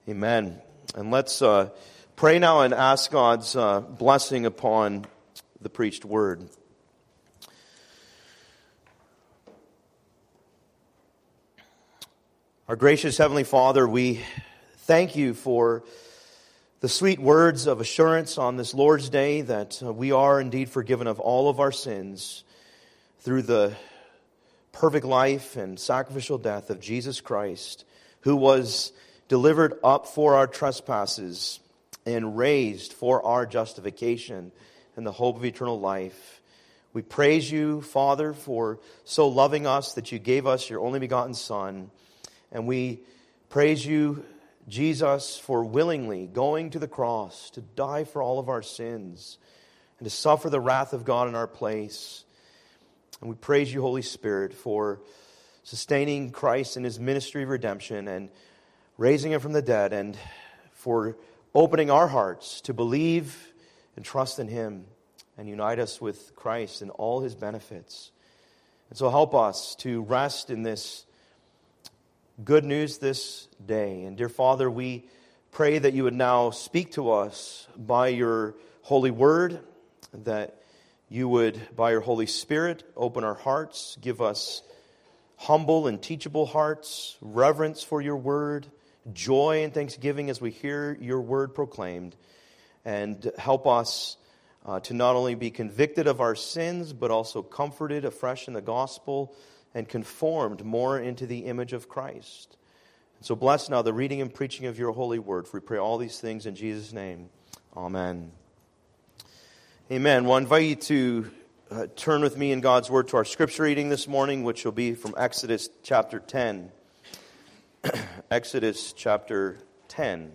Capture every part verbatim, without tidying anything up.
Amen. And let's uh, pray now and ask God's uh, blessing upon the preached word. Our gracious Heavenly Father, we thank you for the sweet words of assurance on this Lord's Day that uh, we are indeed forgiven of all of our sins through the perfect life and sacrificial death of Jesus Christ, who was delivered up for our trespasses and raised for our justification and the hope of eternal life. We praise you, Father, for so loving us that you gave us your only begotten Son. And we praise you, Jesus, for willingly going to the cross to die for all of our sins and to suffer the wrath of God in our place. And we praise you, Holy Spirit, for sustaining Christ in his ministry of redemption and raising him from the dead, and for opening our hearts to believe and trust in him and unite us with Christ and all his benefits. And so help us to rest in this good news this day. And dear Father, we pray that you would now speak to us by your holy word, that you would, by your Holy Spirit, open our hearts, give us humble and teachable hearts, reverence for your word, joy and thanksgiving as we hear your word proclaimed, and help us uh, to not only be convicted of our sins, but also comforted afresh in the gospel and conformed more into the image of Christ. And so bless now the reading and preaching of your holy word, for we pray all these things in Jesus' name. Amen. Amen. Well, I invite you to uh, turn with me in God's word to our scripture reading this morning, which will be from Exodus chapter ten. Exodus chapter ten.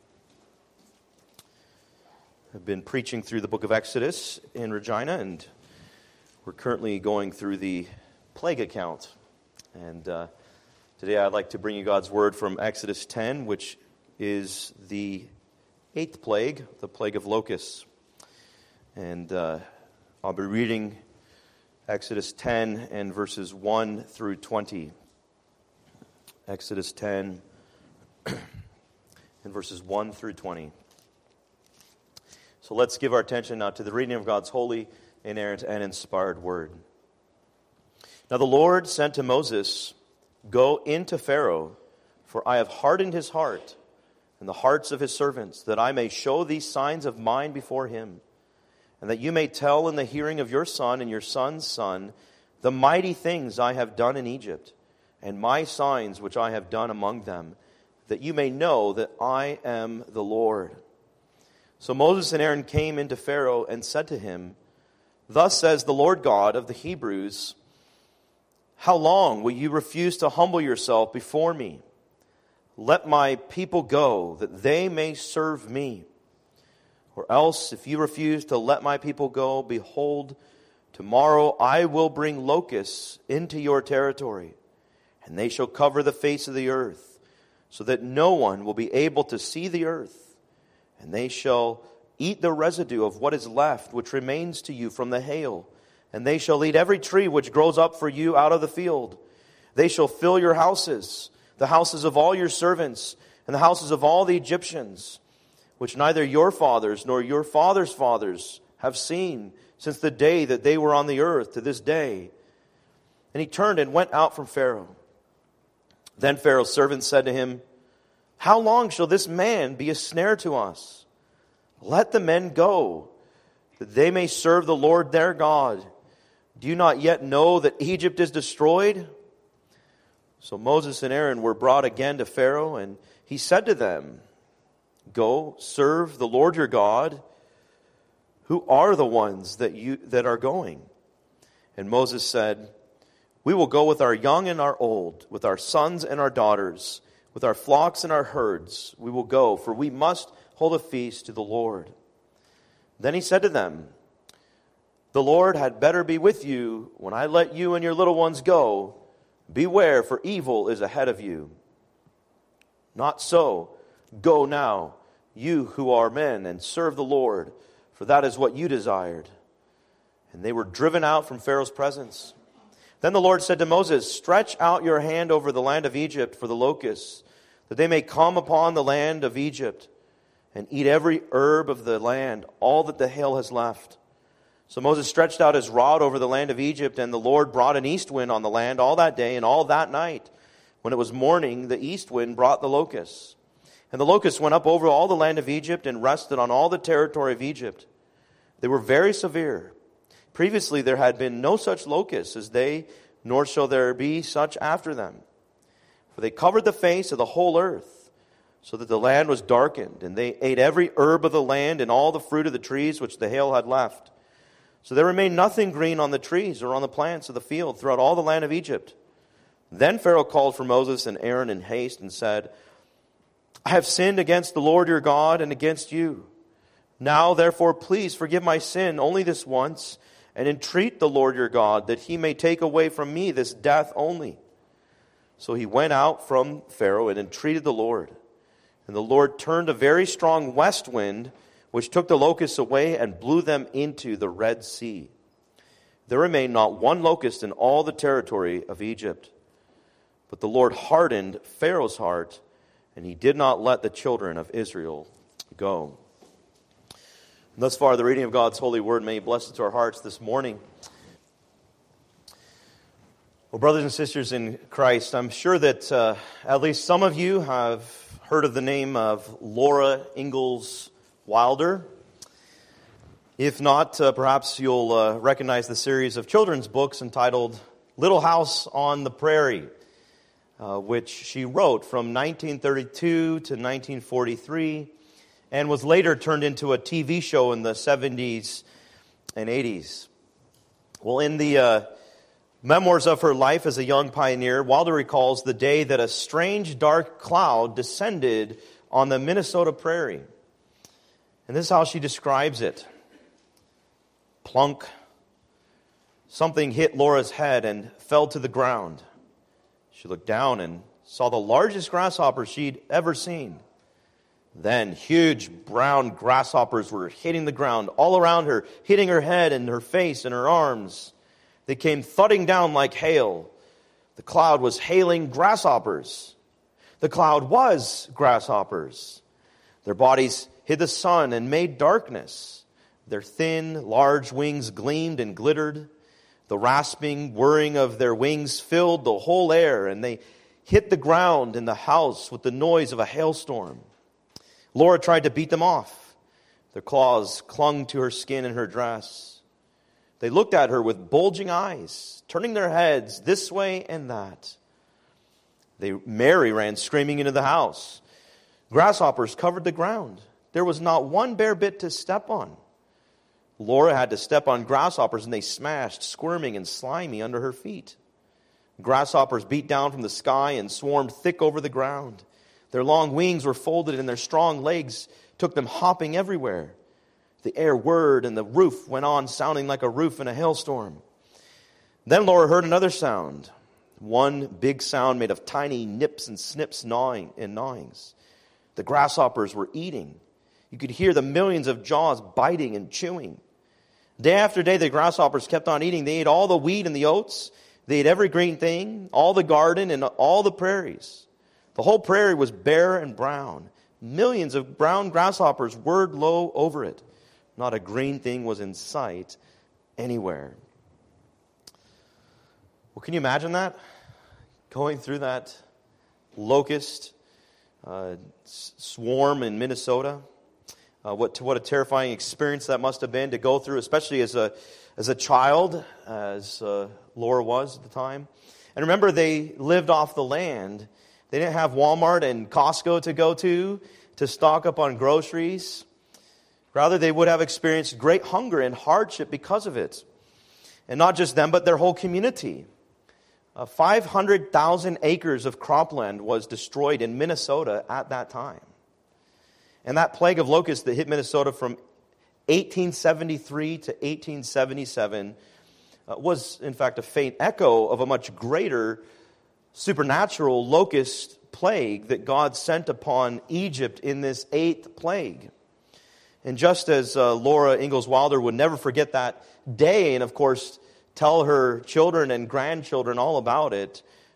I've been preaching through the book of Exodus in Regina, and we're currently going through the plague account. And uh, today I'd like to bring you God's word from Exodus ten, which is the eighth plague, the plague of locusts. And uh, I'll be reading Exodus ten and verses one through twenty. Exodus ten and verses one through twenty. So let's give our attention now to the reading of God's holy, inerrant, and inspired word. Now the Lord said to Moses, "Go into Pharaoh, for I have hardened his heart and the hearts of his servants, that I may show these signs of mine before him, and that you may tell in the hearing of your son and your son's son the mighty things I have done in Egypt, and my signs which I have done among them, that you may know that I am the Lord." So Moses and Aaron came into Pharaoh and said to him, "Thus says the Lord God of the Hebrews, how long will you refuse to humble yourself before me? Let my people go, that they may serve me. Or else, if you refuse to let my people go, behold, tomorrow I will bring locusts into your territory, and they shall cover the face of the earth, so that no one will be able to see the earth. And they shall eat the residue of what is left, which remains to you from the hail. And they shall eat every tree which grows up for you out of the field. They shall fill your houses, the houses of all your servants, and the houses of all the Egyptians, which neither your fathers nor your fathers' fathers have seen since the day that they were on the earth to this day." And he turned and went out from Pharaoh. Then Pharaoh's servants said to him, "How long shall this man be a snare to us? Let the men go, that they may serve the Lord their God. Do you not yet know that Egypt is destroyed?" So Moses and Aaron were brought again to Pharaoh, and he said to them, "Go, serve the Lord your God. Who are the ones that you that are going?" And Moses said, "We will go with our young and our old, with our sons and our daughters, with our flocks and our herds. We will go, for we must hold a feast to the Lord." Then he said to them, "The Lord had better be with you when I let you and your little ones go. Beware, for evil is ahead of you. Not so. Go now, you who are men, and serve the Lord, for that is what you desired." And they were driven out from Pharaoh's presence. Then the Lord said to Moses, "Stretch out your hand over the land of Egypt for the locusts, that they may come upon the land of Egypt and eat every herb of the land, all that the hail has left. So Moses stretched out his rod over the land of Egypt, and the Lord brought an east wind on the land all that day and all that night. When it was morning, the east wind brought the locusts. And the locusts went up over all the land of Egypt and rested on all the territory of Egypt. They were very severe. Previously there had been no such locusts as they, nor shall there be such after them. For they covered the face of the whole earth, so that the land was darkened, and they ate every herb of the land and all the fruit of the trees which the hail had left. So there remained nothing green on the trees or on the plants of the field throughout all the land of Egypt. Then Pharaoh called for Moses and Aaron in haste and said, I have sinned against the Lord your God and against you. Now, therefore, please forgive my sin only this once, and entreat the Lord your God that he may take away from me this death only. So he went out from Pharaoh and entreated the Lord. And the Lord turned a very strong west wind, which took the locusts away and blew them into the Red Sea. There remained not one locust in all the territory of Egypt. But the Lord hardened Pharaoh's heart, and he did not let the children of Israel go. And thus far, the reading of God's holy word. May he bless it to our hearts this morning. Well, brothers and sisters in Christ, I'm sure that uh, at least some of you have heard of the name of Laura Ingalls Wilder. If not, uh, perhaps you'll uh, recognize the series of children's books entitled Little House on the Prairie, uh, which she wrote from nineteen thirty-two to nineteen forty-three, and was later turned into a T V show in the seventies and eighties. Well, in the uh, memoirs of her life as a young pioneer, Wilder recalls the day that a strange dark cloud descended on the Minnesota prairie. And this is how she describes it. Plunk. Something hit Laura's head and fell to the ground. She looked down and saw the largest grasshopper she'd ever seen. Then huge brown grasshoppers were hitting the ground all around her, hitting her head and her face and her arms. They came thudding down like hail. The cloud was hailing grasshoppers. The cloud was grasshoppers. Their bodies hid the sun and made darkness. Their thin, large wings gleamed and glittered. The rasping, whirring of their wings filled the whole air, and they hit the ground and the house with the noise of a hailstorm. Laura tried to beat them off. Their claws clung to her skin and her dress. They looked at her with bulging eyes, turning their heads this way and that. They, Mary ran screaming into the house. Grasshoppers covered the ground. There was not one bare bit to step on. Laura had to step on grasshoppers, and they smashed, squirming and slimy under her feet. Grasshoppers beat down from the sky and swarmed thick over the ground. Their long wings were folded, and their strong legs took them hopping everywhere. The air whirred, and the roof went on sounding like a roof in a hailstorm. Then Laura heard another sound, one big sound made of tiny nips and snips gnawing and gnawings. The grasshoppers were eating. You could hear the millions of jaws biting and chewing. Day after day, the grasshoppers kept on eating. They ate all the wheat and the oats. They ate every green thing, all the garden and all the prairies. The whole prairie was bare and brown. Millions of brown grasshoppers whirred low over it. Not a green thing was in sight anywhere. Well, can you imagine that? Going through that locust uh, swarm in Minnesota. Uh, what what a terrifying experience that must have been to go through, especially as a as a child, as uh, Laura was at the time. And remember, they lived off the land. They didn't have Walmart and Costco to go to to stock up on groceries. Rather, they would have experienced great hunger and hardship because of it. And not just them, but their whole community. Uh, five hundred thousand acres of cropland was destroyed in Minnesota at that time. And that plague of locusts that hit Minnesota from eighteen seventy-three to eighteen seventy-seven uh, was, in fact, a faint echo of a much greater supernatural locust plague that God sent upon Egypt in this eighth plague. And just as uh, Laura Ingalls Wilder would never forget that day, and of course tell her children and grandchildren all about it,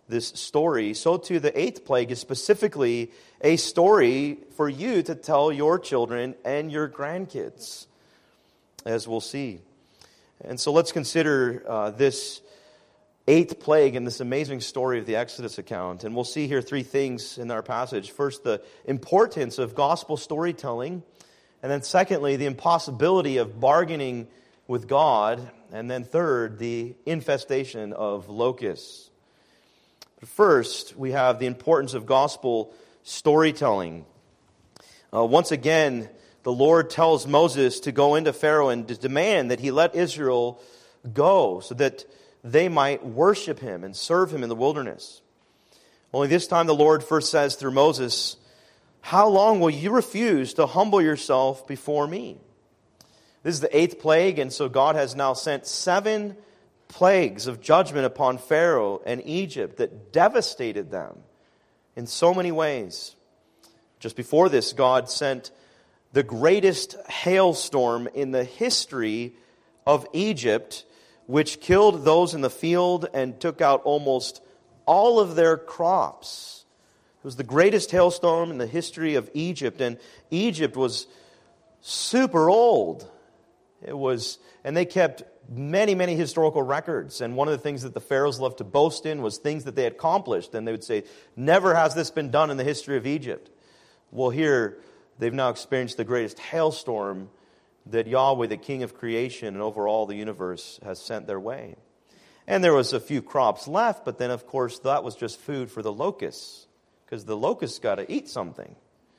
this story, so too the eighth plague is specifically a story for you to tell your children and your grandkids, as we'll see. And so let's consider uh, this eighth plague in this amazing story of the Exodus account. And we'll see here three things in our passage. First, the importance of gospel storytelling. And then secondly, the impossibility of bargaining with God. And then third, the infestation of locusts. But first, we have the importance of gospel storytelling. Uh, once again, the Lord tells Moses to go into Pharaoh and to demand that he let Israel go so that they might worship him and serve him in the wilderness. Only this time the Lord first says through Moses, "How long will you refuse to humble yourself before me?" This is the eighth plague, and so God has now sent seven plagues of judgment upon Pharaoh and Egypt that devastated them in so many ways. Just before this, God sent the greatest hailstorm in the history of Egypt, which killed those in the field and took out almost all of their crops. It was the greatest hailstorm in the history of Egypt, and Egypt was super old. It was, and they kept many, many historical records. And one of the things that the pharaohs loved to boast in was things that they had accomplished. And they would say, "Never has this been done in the history of Egypt." Well, here, they've now experienced the greatest hailstorm that Yahweh, the King of creation and over all the universe, has sent their way. And there was a few crops left, but then, of course, that was just food for the locusts, because the locusts got to eat something.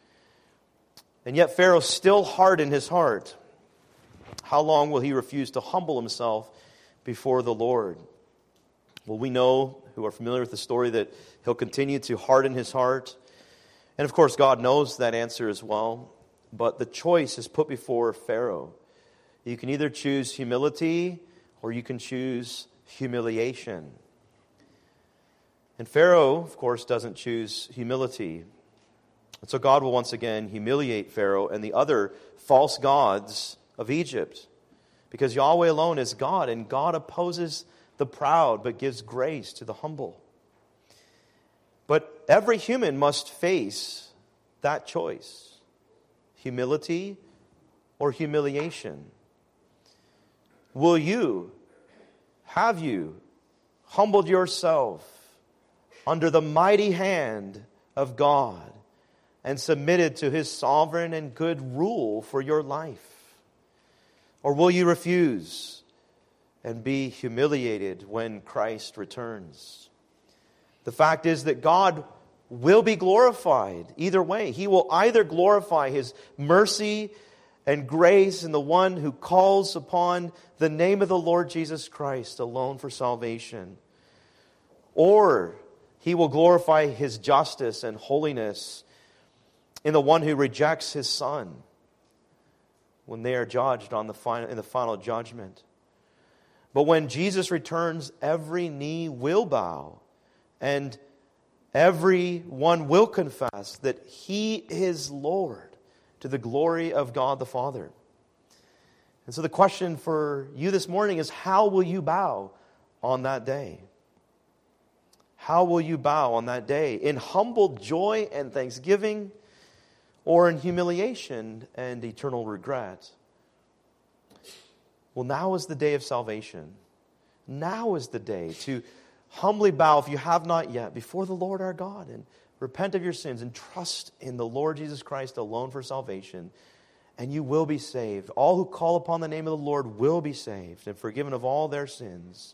And yet Pharaoh still hardened his heart. How long will he refuse to humble himself before the Lord? Well, we know, who are familiar with the story, that he'll continue to harden his heart. And of course, God knows that answer as well. But the choice is put before Pharaoh. You can either choose humility or you can choose humiliation. And Pharaoh, of course, doesn't choose humility. And so God will once again humiliate Pharaoh and the other false gods of Egypt, because Yahweh alone is God, and God opposes the proud but gives grace to the humble. But every human must face that choice: humility or humiliation. Will you, have you humbled yourself under the mighty hand of God and submitted to His sovereign and good rule for your life? Or will you refuse and be humiliated when Christ returns? The fact is that God will be glorified either way. He will either glorify His mercy and grace in the one who calls upon the name of the Lord Jesus Christ alone for salvation, or He will glorify His justice and holiness in the one who rejects His Son when they are judged on the final, in the final judgment. But when Jesus returns, every knee will bow and everyone will confess that He is Lord, to the glory of God the Father. And so the question for you this morning is, how will you bow on that day? How will you bow on that day? In humble joy and thanksgiving, or in humiliation and eternal regret? Well, now is the day of salvation. Now is the day to humbly bow, if you have not yet, before the Lord our God, and repent of your sins and trust in the Lord Jesus Christ alone for salvation, and you will be saved. All who call upon the name of the Lord will be saved and forgiven of all their sins.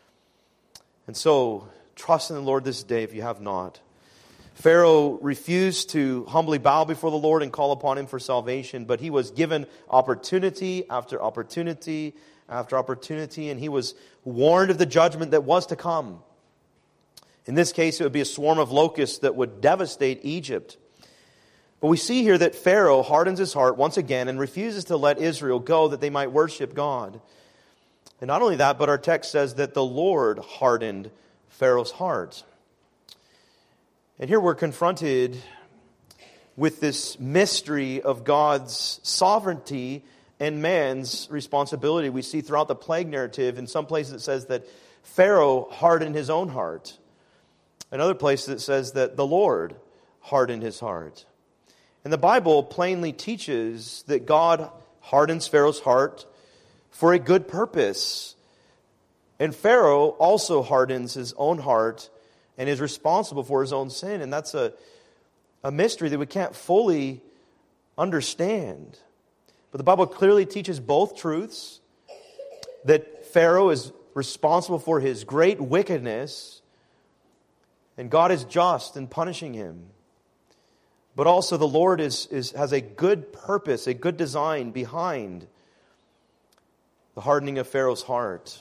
And so, trust in the Lord this day if you have not. Pharaoh refused to humbly bow before the Lord and call upon Him for salvation, but he was given opportunity after opportunity after opportunity, and he was warned of the judgment that was to come. In this case, it would be a swarm of locusts that would devastate Egypt. But we see here that Pharaoh hardens his heart once again and refuses to let Israel go that they might worship God. And not only that, but our text says that the Lord hardened Pharaoh's heart. And here we're confronted with this mystery of God's sovereignty and man's responsibility. We see throughout the plague narrative, in some places it says that Pharaoh hardened his own heart. Another place that says that the Lord hardened his heart. And the Bible plainly teaches that God hardens Pharaoh's heart for a good purpose. And Pharaoh also hardens his own heart and is responsible for his own sin. And that's a, a mystery that we can't fully understand. But the Bible clearly teaches both truths, that Pharaoh is responsible for his great wickedness, and God is just in punishing him. But also the Lord is, is, has a good purpose, a good design behind the hardening of Pharaoh's heart.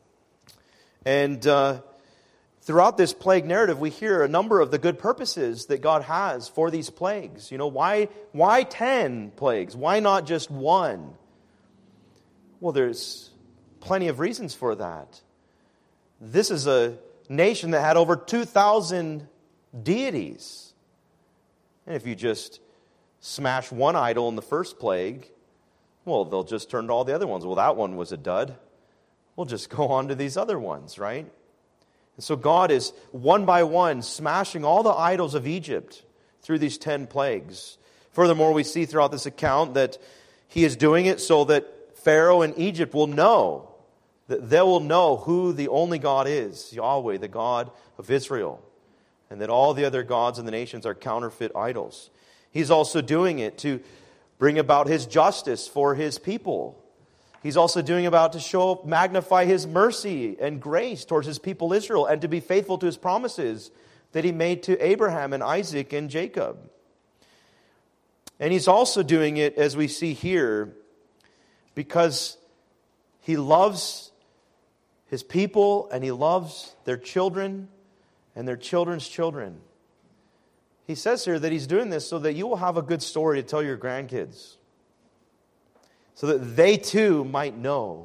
And uh, throughout this plague narrative, we hear a number of the good purposes that God has for these plagues. You know, why, why ten plagues? Why not just one? Well, there's plenty of reasons for that. This is a nation that had over two thousand deities. And if you just smash one idol in the first plague, well, they'll just turn to all the other ones. Well, that one was a dud. We'll just go on to these other ones, right? And so God is one by one smashing all the idols of Egypt through these ten plagues. Furthermore, we see throughout this account that He is doing it so that Pharaoh and Egypt will know, that they will know who the only God is, Yahweh, the God of Israel, and that all the other gods in the nations are counterfeit idols. He's also doing it to bring about His justice for His people. He's also doing about to show, magnify His mercy and grace towards His people Israel, and to be faithful to His promises that He made to Abraham and Isaac and Jacob. And He's also doing it, as we see here, because He loves His people and He loves their children and their children's children. He says here that He's doing this so that you will have a good story to tell your grandkids, so that they too might know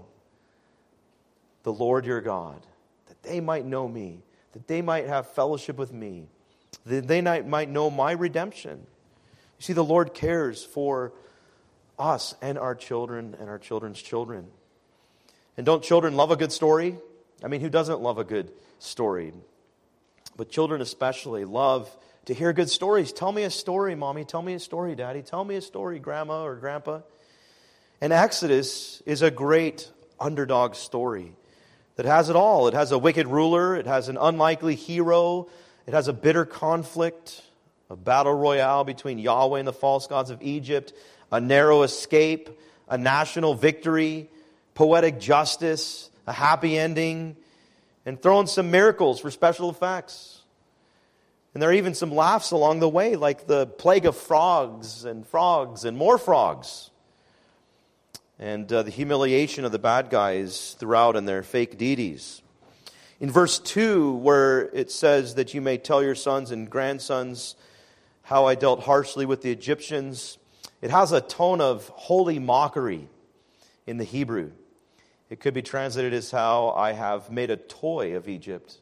the Lord your God, that they might know me, that they might have fellowship with me, that they might know my redemption. You see, the Lord cares for us and our children and our children's children. And don't children love a good story? I mean, who doesn't love a good story? But children especially love to hear good stories. Tell me a story, Mommy. Tell me a story, Daddy. Tell me a story, Grandma or Grandpa. And Exodus is a great underdog story that has it all. It has a wicked ruler. It has an unlikely hero. It has a bitter conflict, a battle royale between Yahweh and the false gods of Egypt, a narrow escape, a national victory, poetic justice, a happy ending, and throw in some miracles for special effects. And there are even some laughs along the way, like the plague of frogs and frogs and more frogs. And uh, the humiliation of the bad guys throughout and their fake deities. In verse two, where it says that you may tell your sons and grandsons how I dealt harshly with the Egyptians, it has a tone of holy mockery in the Hebrew. It could be translated as how I have made a toy of Egypt.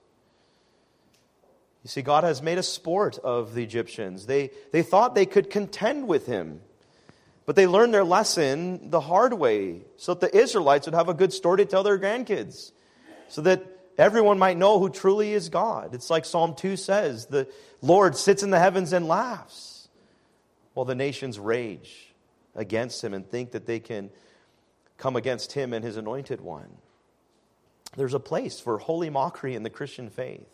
You see, God has made a sport of the Egyptians. They, they thought they could contend with Him. But they learned their lesson the hard way, so that the Israelites would have a good story to tell their grandkids, so that everyone might know who truly is God. It's like Psalm two says, the Lord sits in the heavens and laughs, while the nations rage against Him and think that they can come against Him and His anointed one. There's a place for holy mockery in the Christian faith.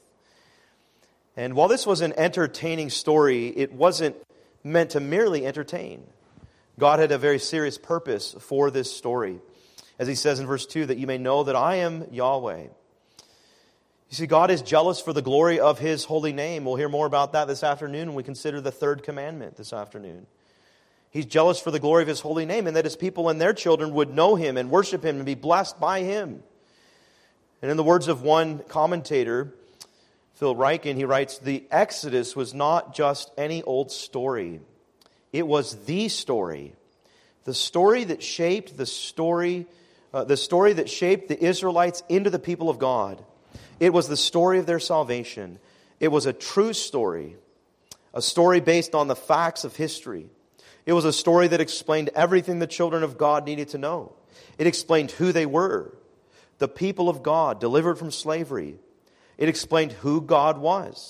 And while this was an entertaining story, it wasn't meant to merely entertain. God had a very serious purpose for this story. As He says in verse two, that you may know that I am Yahweh. You see, God is jealous for the glory of His holy name. We'll hear more about that this afternoon when we consider the third commandment this afternoon. He's jealous for the glory of His holy name, and that His people and their children would know Him and worship Him and be blessed by Him. And in the words of one commentator, Phil Ryken, he writes, the Exodus was not just any old story. It was the story, the story that shaped the story, uh, the story that shaped the Israelites into the people of God. It was the story of their salvation. It was a true story, a story based on the facts of history. It was a story that explained everything the children of God needed to know. It explained who they were, the people of God delivered from slavery. It explained who God was,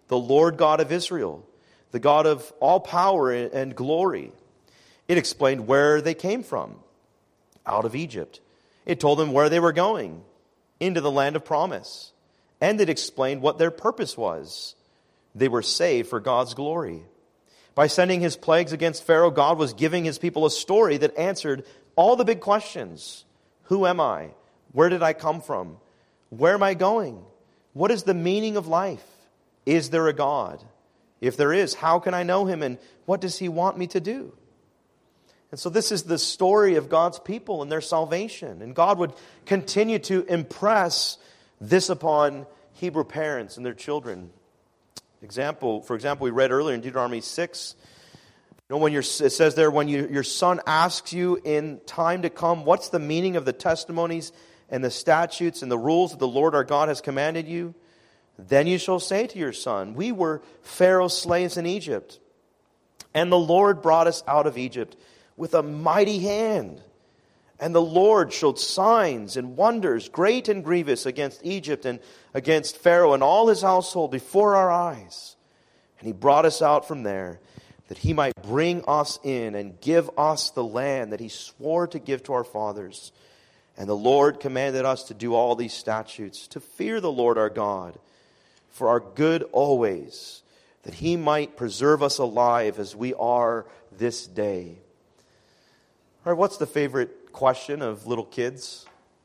the Lord God of Israel, the God of all power and glory. It explained where they came from, out of Egypt. It told them where they were going, into the land of promise. And it explained what their purpose was. They were saved for God's glory. By sending his plagues against Pharaoh, God was giving his people a story that answered all the big questions. Who am I? Where did I come from? Where am I going? What is the meaning of life? Is there a God? If there is, how can I know him? And what does he want me to do? And so this is the story of God's people and their salvation. And God would continue to impress this upon Hebrew parents and their children. Example, for example, we read earlier in Deuteronomy six, you know, when you're, it says there, when you, your son asks you in time to come, what's the meaning of the testimonies and the statutes and the rules that the Lord our God has commanded you? Then you shall say to your son, we were Pharaoh's slaves in Egypt, and the Lord brought us out of Egypt with a mighty hand. And the Lord showed signs and wonders, great and grievous, against Egypt and against Pharaoh and all his household before our eyes. And he brought us out from there, that he might bring us in and give us the land that he swore to give to our fathers. And the Lord commanded us to do all these statutes, to fear the Lord our God, for our good always, that he might preserve us alive as we are this day. All right, what's the favorite question of little kids?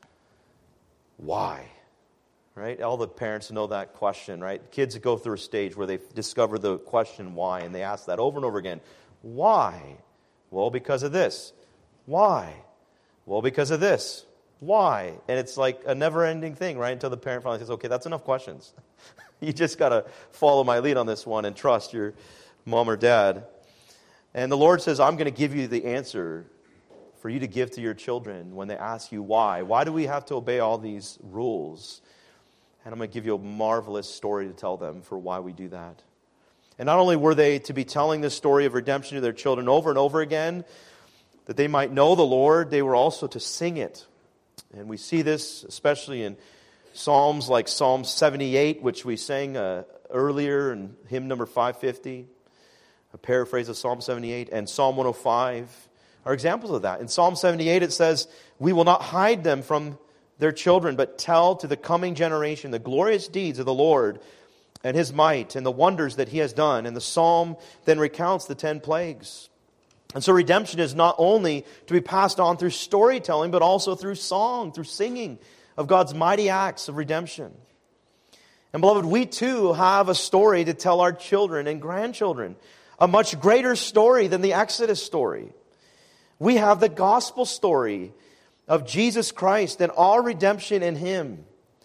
Why? Right? All the parents know that question, right? Kids go through a stage where they discover the question why, and they ask that over and over again. Why? Well, because of this. Why? Well, because of this. Why? And it's like a never-ending thing, right? Until the parent finally says, okay, that's enough questions. You just got to follow my lead on this one and trust your mom or dad. And the Lord says, I'm going to give you the answer for you to give to your children when they ask you why. Why do we have to obey all these rules? And I'm going to give you a marvelous story to tell them for why we do that. And not only were they to be telling this story of redemption to their children over and over again, that they might know the Lord, they were also to sing it. And we see this especially in Psalms like Psalm seventy-eight, which we sang uh, earlier in hymn number five fifty, a paraphrase of Psalm seventy-eight, and Psalm one oh five are examples of that. In Psalm seventy-eight it says, we will not hide them from their children, but tell to the coming generation the glorious deeds of the Lord and his might and the wonders that he has done. And the psalm then recounts the ten plagues. And so redemption is not only to be passed on through storytelling, but also through song, through singing of God's mighty acts of redemption. And beloved, we too have a story to tell our children and grandchildren, a much greater story than the Exodus story. We have the gospel story of Jesus Christ and our redemption in him.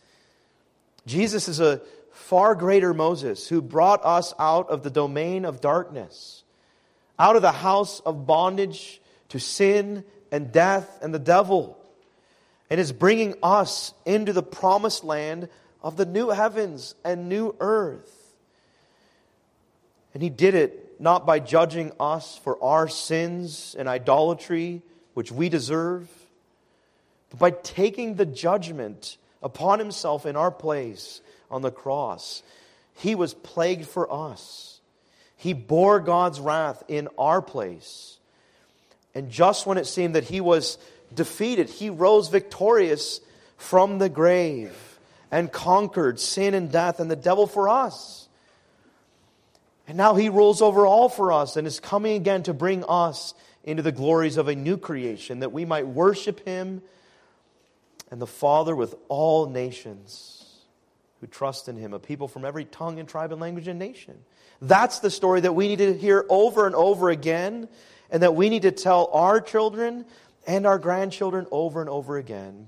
Jesus is a far greater Moses who brought us out of the domain of darkness, out of the house of bondage to sin and death and the devil, and is bringing us into the promised land of the new heavens and new earth. And he did it not by judging us for our sins and idolatry, which we deserve, but by taking the judgment upon himself in our place on the cross. He was plagued for us. He bore God's wrath in our place. And just when it seemed that he was defeated, he rose victorious from the grave and conquered sin and death and the devil for us. And now he rules over all for us and is coming again to bring us into the glories of a new creation, that we might worship him and the Father with all nations who trust in him, a people from every tongue and tribe and language and nation. That's the story that we need to hear over and over again, and that we need to tell our children and our grandchildren over and over again.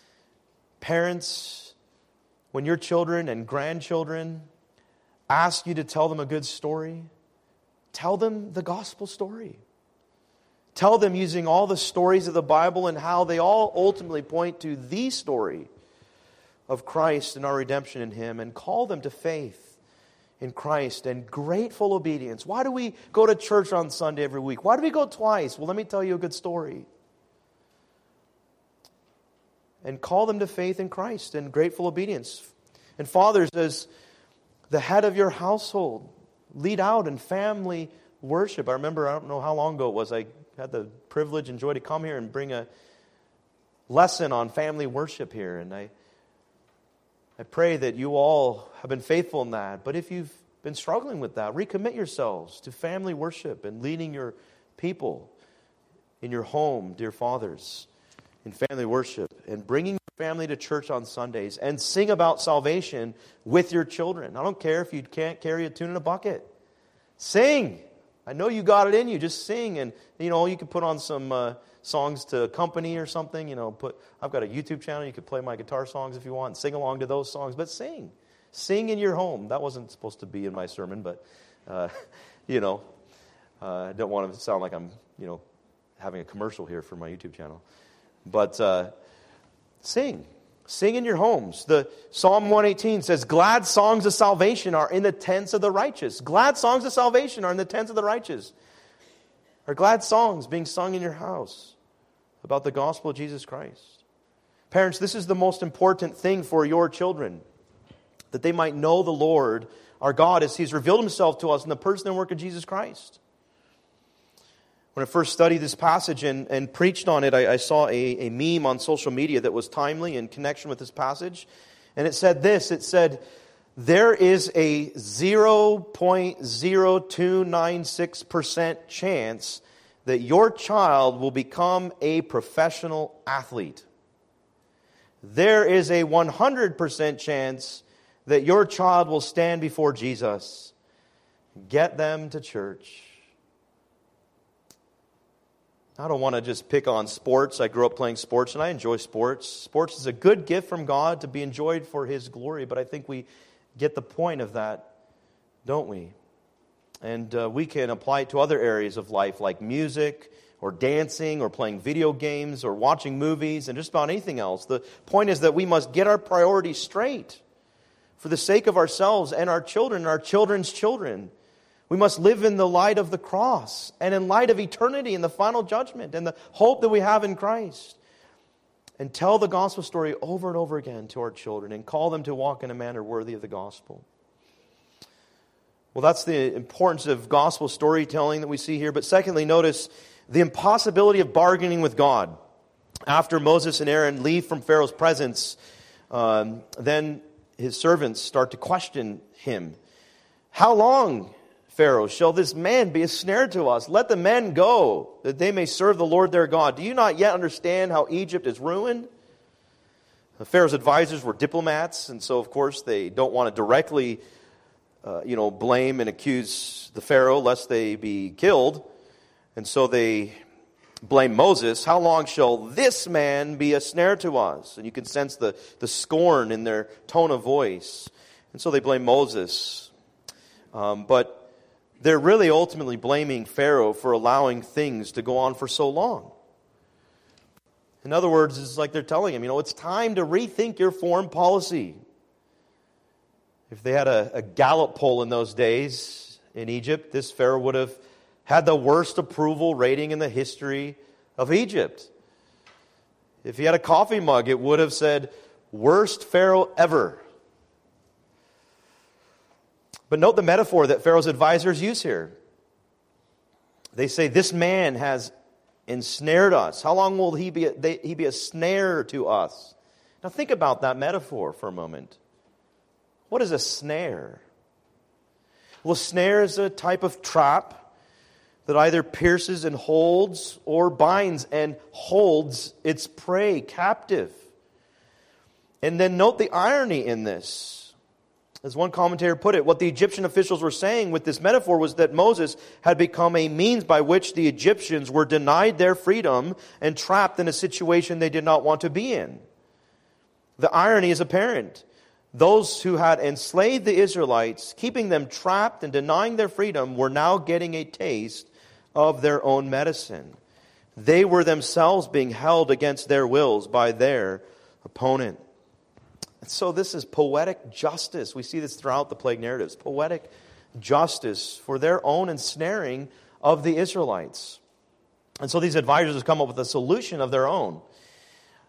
Parents, when your children and grandchildren ask you to tell them a good story, tell them the gospel story. Tell them using all the stories of the Bible and how they all ultimately point to the story of Christ and our redemption in him, and call them to faith in Christ and grateful obedience. Why do we go to church on Sunday every week? Why do we go twice? Well, let me tell you a good story. And call them to faith in Christ and grateful obedience. And fathers, as the head of your household. Lead out in family worship. I remember, I don't know how long ago it was, I had the privilege and joy to come here and bring a lesson on family worship here. And I, I pray that you all have been faithful in that. But if you've been struggling with that, recommit yourselves to family worship and leading your people in your home, dear fathers, in family worship, and bringing your family to church on Sundays, and sing about salvation with your children. I don't care if you can't carry a tune in a bucket. Sing. I know you got it in you. Just sing, and you know you can put on some uh, songs to accompany or something. You know, put. I've got a YouTube channel. You could play my guitar songs if you want, and sing along to those songs. But sing, sing in your home. That wasn't supposed to be in my sermon, but uh, you know, uh, I don't want to sound like I'm you know having a commercial here for my YouTube channel. But uh, sing. Sing in your homes. The Psalm one eighteen says, glad songs of salvation are in the tents of the righteous. Glad songs of salvation are in the tents of the righteous. Are glad songs being sung in your house about the gospel of Jesus Christ. Parents, this is the most important thing for your children, that they might know the Lord, our God, as He's revealed Himself to us in the person and work of Jesus Christ. When I first studied this passage and, and preached on it, I, I saw a, a meme on social media that was timely in connection with this passage. And it said this, it said, there is a zero point zero two nine six percent chance that your child will become a professional athlete. There is a one hundred percent chance that your child will stand before Jesus. Get them to church. I don't want to just pick on sports. I grew up playing sports, and I enjoy sports. Sports is a good gift from God to be enjoyed for His glory, but I think we get the point of that, don't we? And uh, we can apply it to other areas of life, like music, or dancing, or playing video games, or watching movies, and just about anything else. The point is that we must get our priorities straight for the sake of ourselves and our children and our children's children. We must live in the light of the cross and in light of eternity and the final judgment and the hope that we have in Christ. And tell the gospel story over and over again to our children and call them to walk in a manner worthy of the gospel. Well, that's the importance of gospel storytelling that we see here. But secondly, notice the impossibility of bargaining with God. After Moses and Aaron leave from Pharaoh's presence, um, then his servants start to question him. How long, Pharaoh, shall this man be a snare to us? Let the men go, that they may serve the Lord their God. Do you not yet understand how Egypt is ruined? Pharaoh's advisors were diplomats, and so, of course, they don't want to directly uh, you know, blame and accuse the Pharaoh lest they be killed. And so they blame Moses. How long shall this man be a snare to us? And you can sense the, the scorn in their tone of voice. And so they blame Moses. Um, but they're really ultimately blaming Pharaoh for allowing things to go on for so long. In other words, it's like they're telling him, you know, it's time to rethink your foreign policy. If they had a, a Gallup poll in those days in Egypt, this Pharaoh would have had the worst approval rating in the history of Egypt. If he had a coffee mug, it would have said, worst Pharaoh ever. But note the metaphor that Pharaoh's advisors use here. They say, this man has ensnared us. How long will he be a, they, he be a snare to us? Now think about that metaphor for a moment. What is a snare? Well, a snare is a type of trap that either pierces and holds or binds and holds its prey captive. And then note the irony in this. As one commentator put it, what the Egyptian officials were saying with this metaphor was that Moses had become a means by which the Egyptians were denied their freedom and trapped in a situation they did not want to be in. The irony is apparent. Those who had enslaved the Israelites, keeping them trapped and denying their freedom, were now getting a taste of their own medicine. They were themselves being held against their wills by their opponent. So this is poetic justice. We see this throughout the plague narratives. Poetic justice for their own ensnaring of the Israelites. And so these advisors have come up with a solution of their own.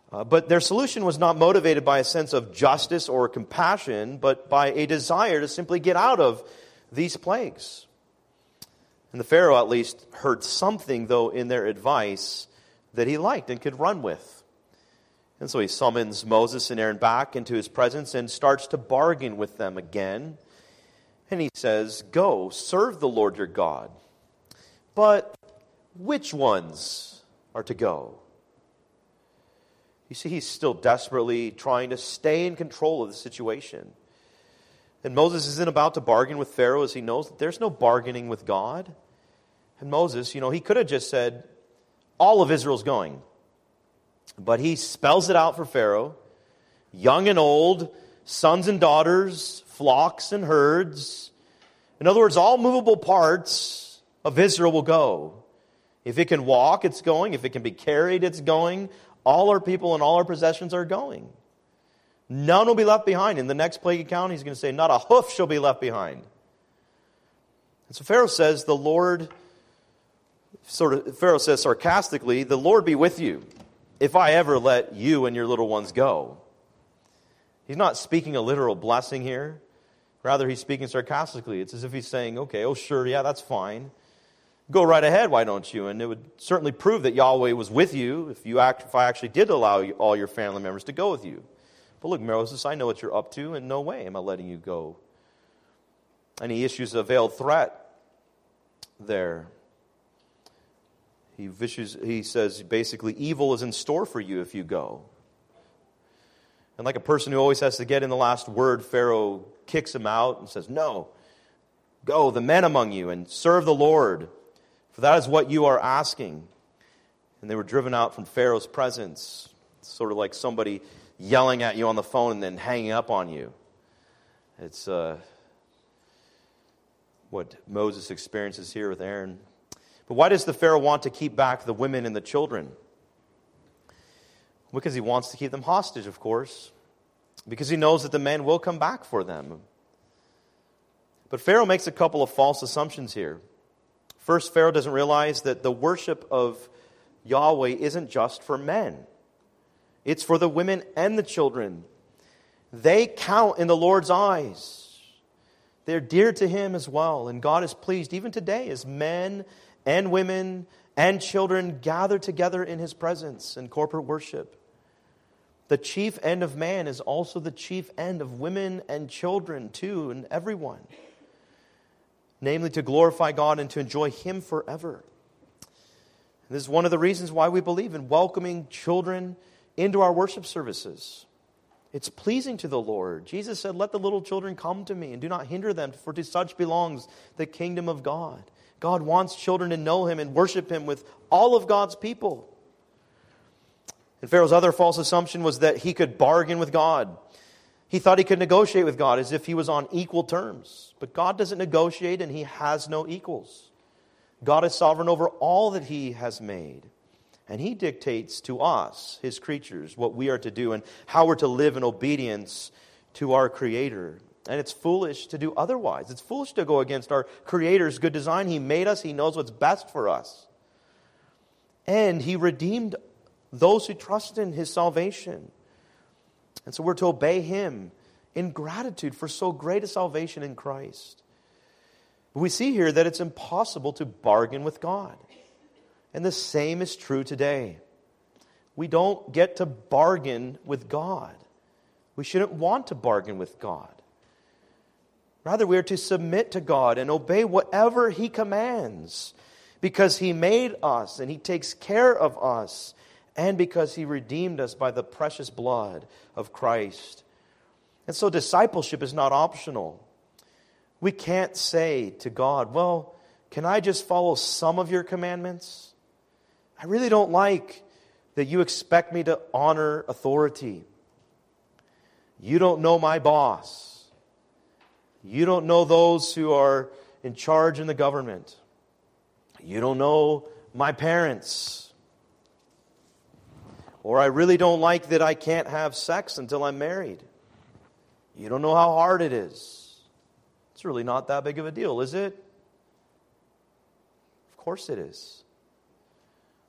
Uh, but their solution was not motivated by a sense of justice or compassion, but by a desire to simply get out of these plagues. And the Pharaoh at least heard something, though, in their advice that he liked and could run with. And so he summons Moses and Aaron back into his presence and starts to bargain with them again. And he says, "Go, serve the Lord your God. But which ones are to go?" You see, he's still desperately trying to stay in control of the situation. And Moses isn't about to bargain with Pharaoh, as he knows that there's no bargaining with God. And Moses, you know, he could have just said, all of Israel's going. But he spells it out for Pharaoh. Young and old, sons and daughters, flocks and herds. In other words, all movable parts of Israel will go. If it can walk, it's going. If it can be carried, it's going. All our people and all our possessions are going. None will be left behind. In the next plague account, he's going to say, not a hoof shall be left behind. And so Pharaoh says, the Lord, sort of, Pharaoh says sarcastically, the Lord be with you, if I ever let you and your little ones go. He's not speaking a literal blessing here. Rather, he's speaking sarcastically. It's as if he's saying, okay, oh sure, yeah, that's fine. Go right ahead, why don't you? And it would certainly prove that Yahweh was with you if you act, if I actually did allow you, all your family members to go with you. But look, Moses, I know what you're up to, and no way am I letting you go. And he issues a veiled threat there. He issues, he says basically, evil is in store for you if you go. And like a person who always has to get in the last word, Pharaoh kicks him out and says, no, go, the men among you, and serve the Lord. For that is what you are asking. And they were driven out from Pharaoh's presence. It's sort of like somebody yelling at you on the phone and then hanging up on you. It's uh, what Moses experiences here with Aaron. But why does the Pharaoh want to keep back the women and the children? Because he wants to keep them hostage, of course. Because he knows that the men will come back for them. But Pharaoh makes a couple of false assumptions here. First, Pharaoh doesn't realize that the worship of Yahweh isn't just for men. It's for the women and the children. They count in the Lord's eyes. They're dear to Him as well. And God is pleased even today as men and women and children gather together in His presence in corporate worship. The chief end of man is also the chief end of women and children too, and everyone. Namely, to glorify God and to enjoy Him forever. And this is one of the reasons why we believe in welcoming children into our worship services. It's pleasing to the Lord. Jesus said, let the little children come to me and do not hinder them, for to such belongs the kingdom of God. God wants children to know Him and worship Him with all of God's people. And Pharaoh's other false assumption was that he could bargain with God. He thought he could negotiate with God as if he was on equal terms. But God doesn't negotiate, and He has no equals. God is sovereign over all that He has made. And He dictates to us, His creatures, what we are to do and how we're to live in obedience to our Creator. And it's foolish to do otherwise. It's foolish to go against our Creator's good design. He made us. He knows what's best for us. And He redeemed those who trust in His salvation. And so we're to obey Him in gratitude for so great a salvation in Christ. But we see here that it's impossible to bargain with God. And the same is true today. We don't get to bargain with God. We shouldn't want to bargain with God. Rather, we are to submit to God and obey whatever He commands, because He made us and He takes care of us, and because He redeemed us by the precious blood of Christ. And so discipleship is not optional. We can't say to God, well, can I just follow some of your commandments? I really don't like that you expect me to honor authority. You don't know my boss. You don't know those who are in charge in the government. You don't know my parents. Or I really don't like that I can't have sex until I'm married. You don't know how hard it is. It's really not that big of a deal, is it? Of course it is.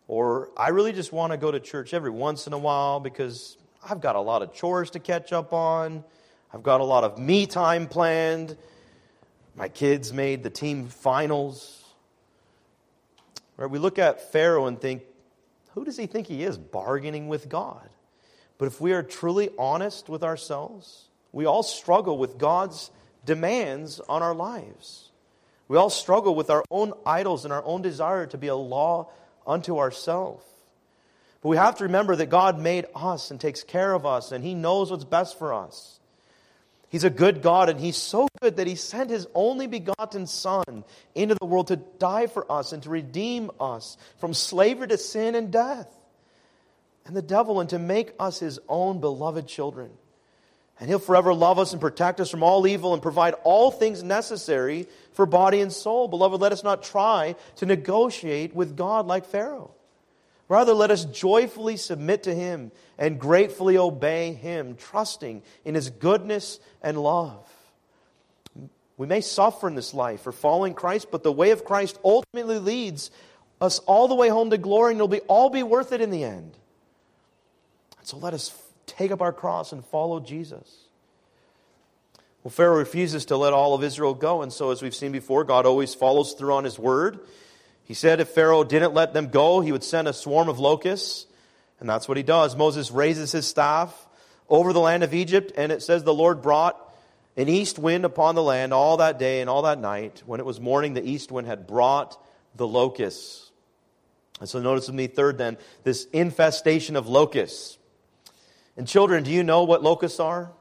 Or I really just want to go to church every once in a while because I've got a lot of chores to catch up on. I've got a lot of me time planned. My kids made the team finals. Right? We look at Pharaoh and think, who does he think he is, bargaining with God? But if we are truly honest with ourselves, we all struggle with God's demands on our lives. We all struggle with our own idols and our own desire to be a law unto ourselves. But we have to remember that God made us and takes care of us, and He knows what's best for us. He's a good God, and He's so good that He sent His only begotten Son into the world to die for us and to redeem us from slavery to sin and death and the devil, and to make us His own beloved children. And He'll forever love us and protect us from all evil and provide all things necessary for body and soul. Beloved, let us not try to negotiate with God like Pharaoh. Rather, let us joyfully submit to Him and gratefully obey Him, trusting in His goodness and love. We may suffer in this life for following Christ, but the way of Christ ultimately leads us all the way home to glory, and it'll be all be worth it in the end. And so let us take up our cross and follow Jesus. Well, Pharaoh refuses to let all of Israel go, and so as we've seen before, God always follows through on His word. He said if Pharaoh didn't let them go, He would send a swarm of locusts, and that's what He does. Moses raises his staff over the land of Egypt, and it says the Lord brought an east wind upon the land all that day and all that night. When it was morning, the east wind had brought the locusts. And so notice with me, third then, this infestation of locusts. And children, do you know what locusts are?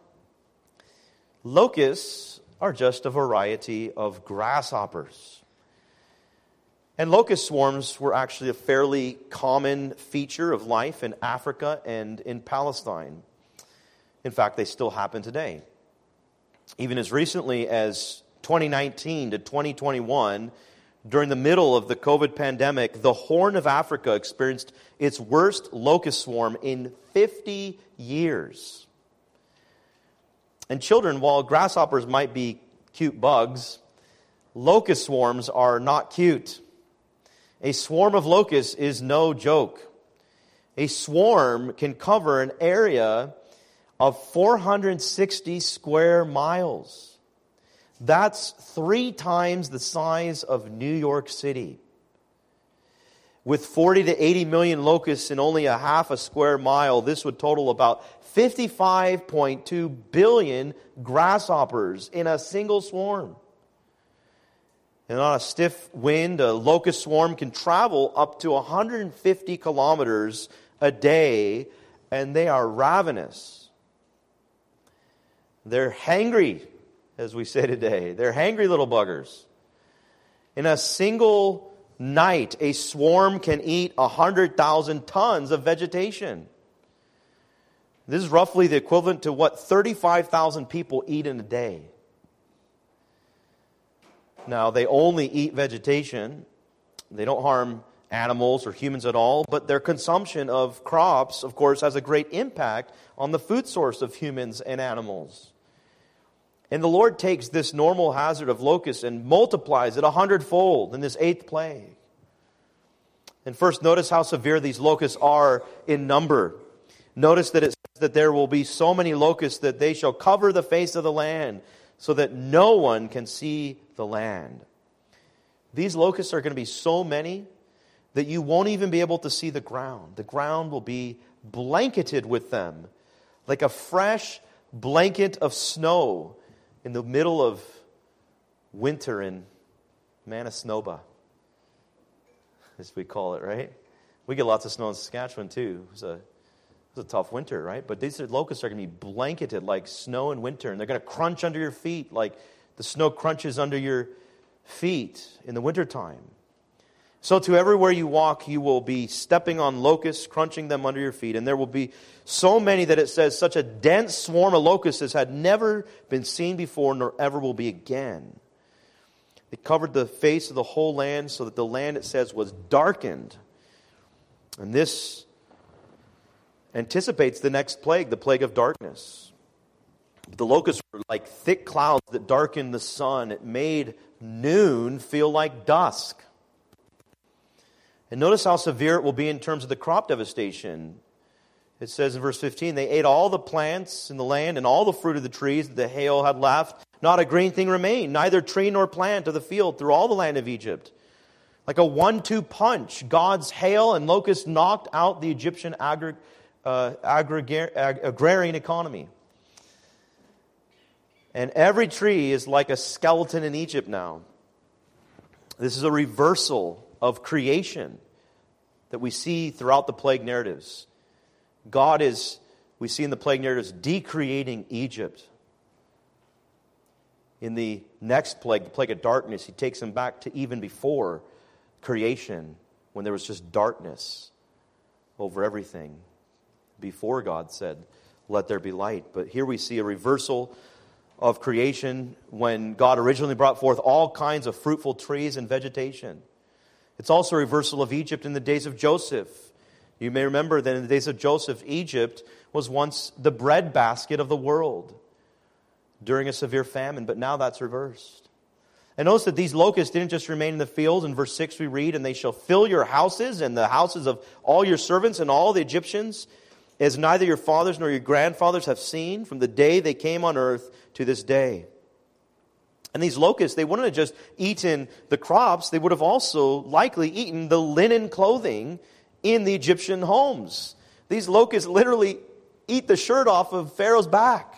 Locusts are just a variety of grasshoppers. And locust swarms were actually a fairly common feature of life in Africa and in Palestine. In fact, they still happen today. Even as recently as twenty nineteen to twenty twenty-one, during the middle of the COVID pandemic, the Horn of Africa experienced its worst locust swarm in fifty years. And children, while grasshoppers might be cute bugs, locust swarms are not cute. A swarm of locusts is no joke. A swarm can cover an area of four hundred sixty square miles. That's three times the size of New York City. With forty to eighty million locusts in only a half a square mile, this would total about fifty-five point two billion grasshoppers in a single swarm. And on a stiff wind, a locust swarm can travel up to one hundred fifty kilometers a day, and they are ravenous. They're hangry, as we say today. They're hangry little buggers. In a single night, a swarm can eat one hundred thousand tons of vegetation. This is roughly the equivalent to what thirty-five thousand people eat in a day. Now, they only eat vegetation. They don't harm animals or humans at all, but their consumption of crops, of course, has a great impact on the food source of humans and animals. And the Lord takes this normal hazard of locusts and multiplies it a hundredfold in this eighth plague. And first, notice how severe these locusts are in number. Notice that it says that there will be so many locusts that they shall cover the face of the land, so that no one can see the land. These locusts are going to be so many that you won't even be able to see the ground. The ground will be blanketed with them, like a fresh blanket of snow in the middle of winter in Manasnoba, as we call it, right? We get lots of snow in Saskatchewan too. It's a, it's a tough winter, right? But these locusts are going to be blanketed like snow in winter, and they're going to crunch under your feet like the snow crunches under your feet in the wintertime. So to everywhere you walk, you will be stepping on locusts, crunching them under your feet. And there will be so many that it says such a dense swarm of locusts as had never been seen before, nor ever will be again. They covered the face of the whole land, so that the land, it says, was darkened. And this anticipates the next plague, the plague of darkness. The locusts were like thick clouds that darkened the sun. It made noon feel like dusk. And notice how severe it will be in terms of the crop devastation. It says in verse fifteen, they ate all the plants in the land and all the fruit of the trees that the hail had left. Not a green thing remained, neither tree nor plant of the field through all the land of Egypt. Like a one two punch, God's hail and locusts knocked out the Egyptian agri- uh, agri- ag- agrarian economy. And every tree is like a skeleton in Egypt now. This is a reversal of creation that we see throughout the plague narratives. God is, we see in the plague narratives, decreating Egypt. In the next plague, the plague of darkness, he takes them back to even before creation, when there was just darkness over everything, before God said, let there be light. But here we see a reversal of creation when God originally brought forth all kinds of fruitful trees and vegetation. It's also a reversal of Egypt in the days of Joseph. You may remember that in the days of Joseph, Egypt was once the breadbasket of the world during a severe famine, but now that's reversed. And notice that these locusts didn't just remain in the fields. In verse six we read, and they shall fill your houses and the houses of all your servants and all the Egyptians, as neither your fathers nor your grandfathers have seen from the day they came on earth to this day. And these locusts, they wouldn't have just eaten the crops, they would have also likely eaten the linen clothing in the Egyptian homes. These locusts literally eat the shirt off of Pharaoh's back.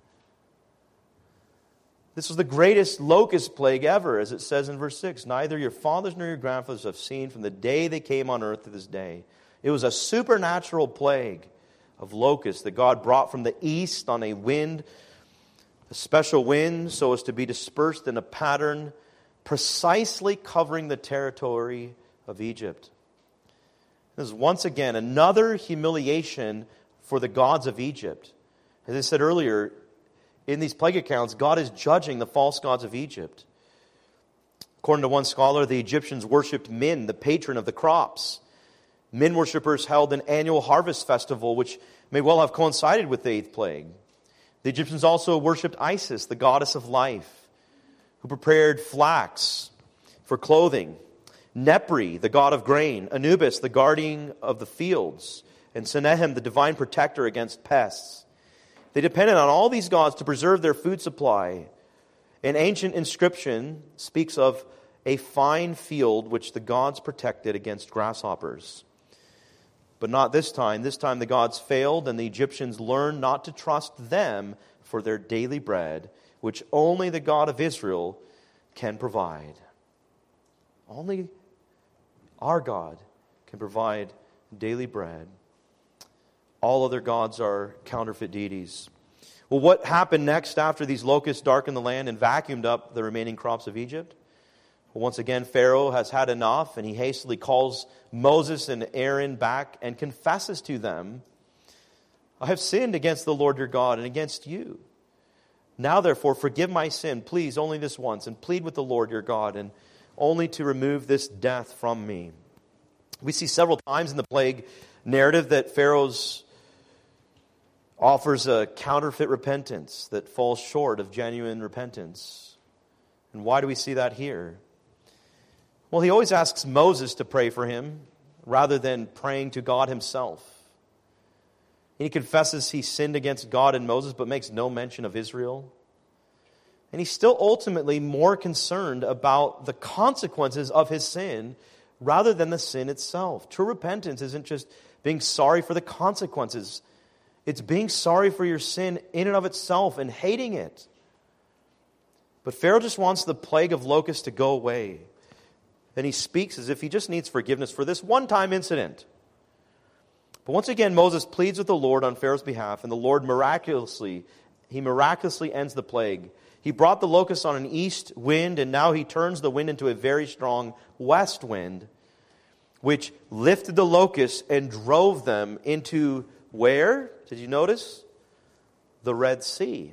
This was the greatest locust plague ever, as it says in verse six. Neither your fathers nor your grandfathers have seen from the day they came on earth to this day. It was a supernatural plague of locusts that God brought from the east on a wind, a special wind, so as to be dispersed in a pattern precisely covering the territory of Egypt. This is once again another humiliation for the gods of Egypt. As I said earlier, in these plague accounts, God is judging the false gods of Egypt. According to one scholar, the Egyptians worshipped Min, the patron of the crops. Min worshippers held an annual harvest festival, which may well have coincided with the eighth plague. The Egyptians also worshipped Isis, the goddess of life, who prepared flax for clothing. Nepri, the god of grain. Anubis, the guardian of the fields. And Senehem, the divine protector against pests. They depended on all these gods to preserve their food supply. An ancient inscription speaks of a fine field which the gods protected against grasshoppers. But not this time. This time the gods failed, and the Egyptians learned not to trust them for their daily bread, which only the God of Israel can provide. Only our God can provide daily bread. All other gods are counterfeit deities. Well, what happened next after these locusts darkened the land and vacuumed up the remaining crops of Egypt? Well, once again, Pharaoh has had enough, and he hastily calls Moses and Aaron back and confesses to them, I have sinned against the Lord your God and against you. Now, therefore, forgive my sin, please, only this once, and plead with the Lord your God, and only to remove this death from me. We see several times in the plague narrative that Pharaoh's offers a counterfeit repentance that falls short of genuine repentance. And why do we see that here? Well, he always asks Moses to pray for him rather than praying to God himself. He confesses he sinned against God and Moses, but makes no mention of Israel. And he's still ultimately more concerned about the consequences of his sin rather than the sin itself. True repentance isn't just being sorry for the consequences. It's being sorry for your sin in and of itself and hating it. But Pharaoh just wants the plague of locusts to go away. And he speaks as if he just needs forgiveness for this one-time incident. But once again, Moses pleads with the Lord on Pharaoh's behalf, and the Lord miraculously, he miraculously ends the plague. He brought the locusts on an east wind, and now he turns the wind into a very strong west wind, which lifted the locusts and drove them into where? Did you notice? The Red Sea.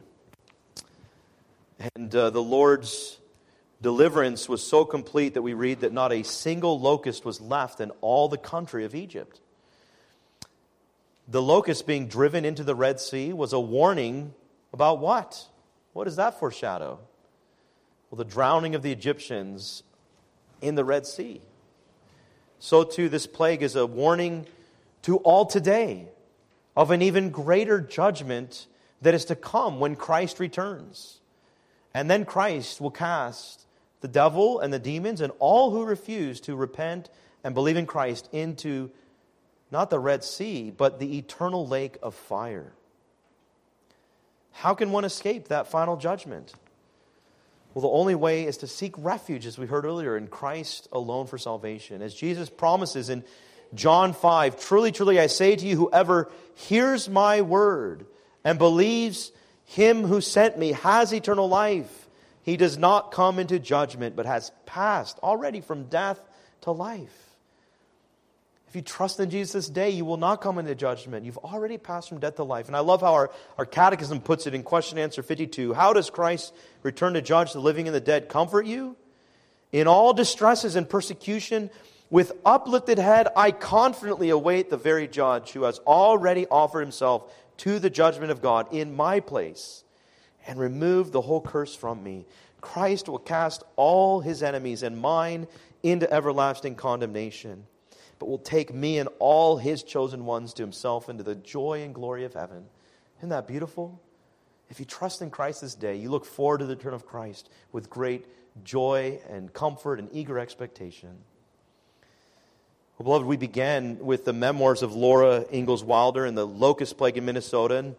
And uh, the Lord's deliverance was so complete that we read that not a single locust was left in all the country of Egypt. The locust being driven into the Red Sea was a warning about what? What does that foreshadow? Well, the drowning of the Egyptians in the Red Sea. so too this plague is a warning to all today of an even greater judgment that is to come when Christ returns. And then Christ will cast the devil and the demons and all who refuse to repent and believe in Christ into not the Red Sea, but the eternal lake of fire. How can one escape that final judgment? Well, the only way is to seek refuge, as we heard earlier, in Christ alone for salvation. As Jesus promises in John five, "Truly, truly, I say to you, whoever hears my word and believes him who sent me has eternal life. He does not come into judgment, but has passed already from death to life." If you trust in Jesus this day, you will not come into judgment. You've already passed from death to life. And I love how our, our catechism puts it in question answer fifty-two. How does Christ return to judge the living and the dead comfort you? In all distresses and persecution, with uplifted head, I confidently await the very judge who has already offered himself to the judgment of God in my place and removed the whole curse from me. Christ will cast all his enemies and mine into everlasting condemnation, but will take me and all his chosen ones to himself into the joy and glory of heaven. Isn't that beautiful? If you trust in Christ this day, you look forward to the return of Christ with great joy and comfort and eager expectation. Well, beloved, we began with the memoirs of Laura Ingalls Wilder and the locust plague in Minnesota. And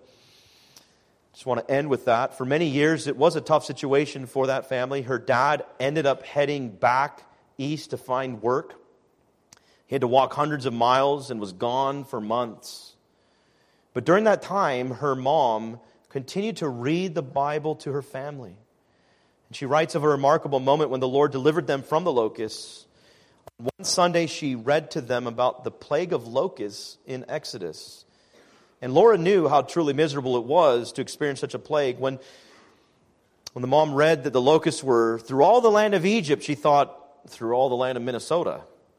just want to end with that. For many years, it was a tough situation for that family. Her dad ended up heading back east to find work. He had to walk hundreds of miles and was gone for months. But during that time, her mom continued to read the Bible to her family. And she writes of a remarkable moment when the Lord delivered them from the locusts. One Sunday, she read to them about the plague of locusts in Exodus. And Laura knew how truly miserable it was to experience such a plague. When, when the mom read that the locusts were through all the land of Egypt, she thought, through all the land of Minnesota.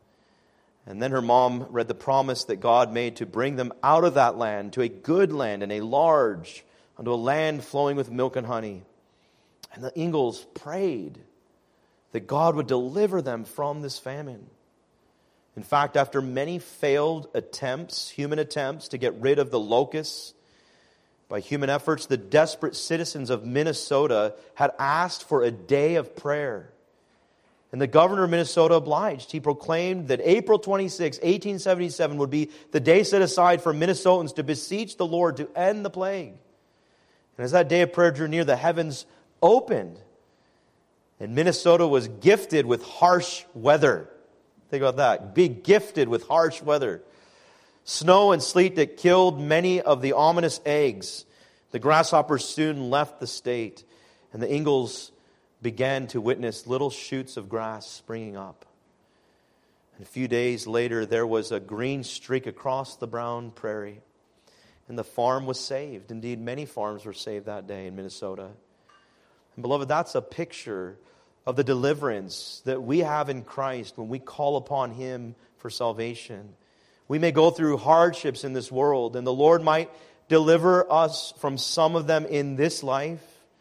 And then her mom read the promise that God made to bring them out of that land to a good land and a large, unto a land flowing with milk and honey. And the Ingalls prayed that God would deliver them from this famine. In fact, after many failed attempts, human attempts to get rid of the locusts by human efforts, the desperate citizens of Minnesota had asked for a day of prayer. And the governor of Minnesota obliged. He proclaimed that April twenty-sixth, eighteen seventy-seven would be the day set aside for Minnesotans to beseech the Lord to end the plague. And as that day of prayer drew near, the heavens opened. And Minnesota was gifted with harsh weather. Think about that. Be gifted with harsh weather. Snow and sleet that killed many of the ominous eggs. The grasshoppers soon left the state. And the Ingalls began to witness little shoots of grass springing up. And a few days later, there was a green streak across the brown prairie. And the farm was saved. Indeed, many farms were saved that day in Minnesota. And beloved, that's a picture of the deliverance that we have in Christ when we call upon him for salvation. We may go through hardships in this world, and the Lord might deliver us from some of them in this life.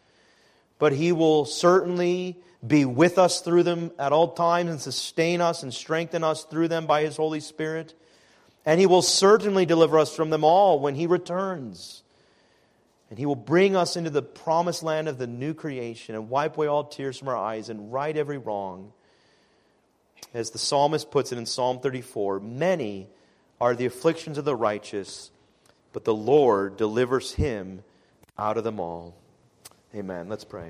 But he will certainly be with us through them at all times and sustain us and strengthen us through them by his Holy Spirit. And he will certainly deliver us from them all when he returns. And he will bring us into the promised land of the new creation and wipe away all tears from our eyes and right every wrong. As the psalmist puts it in Psalm thirty-four, many are the afflictions of the righteous, but the Lord delivers him out of them all. Amen. Let's pray.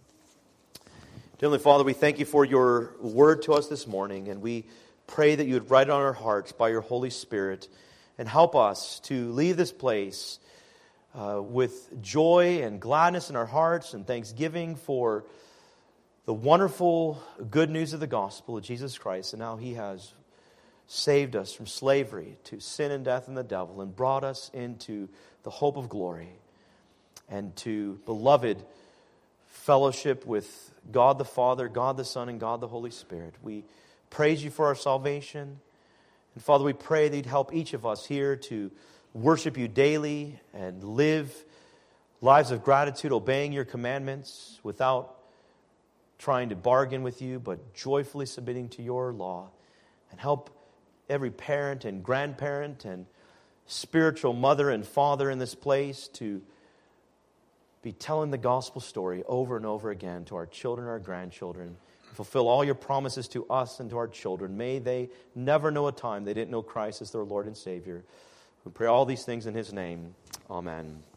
Heavenly Father, we thank you for your word to us this morning, and we pray that you would write it on our hearts by your Holy Spirit and help us to leave this place uh, with joy and gladness in our hearts and thanksgiving for the wonderful good news of the gospel of Jesus Christ and how he has saved us from slavery to sin and death and the devil and brought us into the hope of glory and to beloved fellowship with God the Father, God the Son, and God the Holy Spirit. We praise you for our salvation. And Father, we pray that you'd help each of us here to worship you daily and live lives of gratitude, obeying your commandments without trying to bargain with you, but joyfully submitting to your law. And help every parent and grandparent and spiritual mother and father in this place to be telling the gospel story over and over again to our children, our grandchildren. Fulfill all your promises to us and to our children. May they never know a time they didn't know Christ as their Lord and Savior. We pray all these things in His name. Amen.